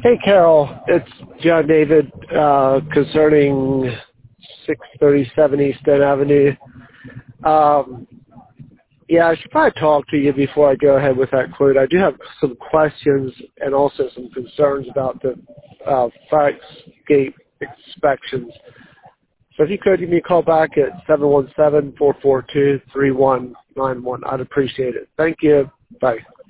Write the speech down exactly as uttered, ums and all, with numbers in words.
Hey, Carol. It's John David uh, concerning six thirty-seven East End Avenue. Um, yeah, I should probably talk to you before I go ahead with that quote. I do have some questions and also some concerns about the uh, fire escape inspections. So if you could give me a call back at seven one seven, four four two, three one nine one, I'd appreciate it. Thank you. Bye.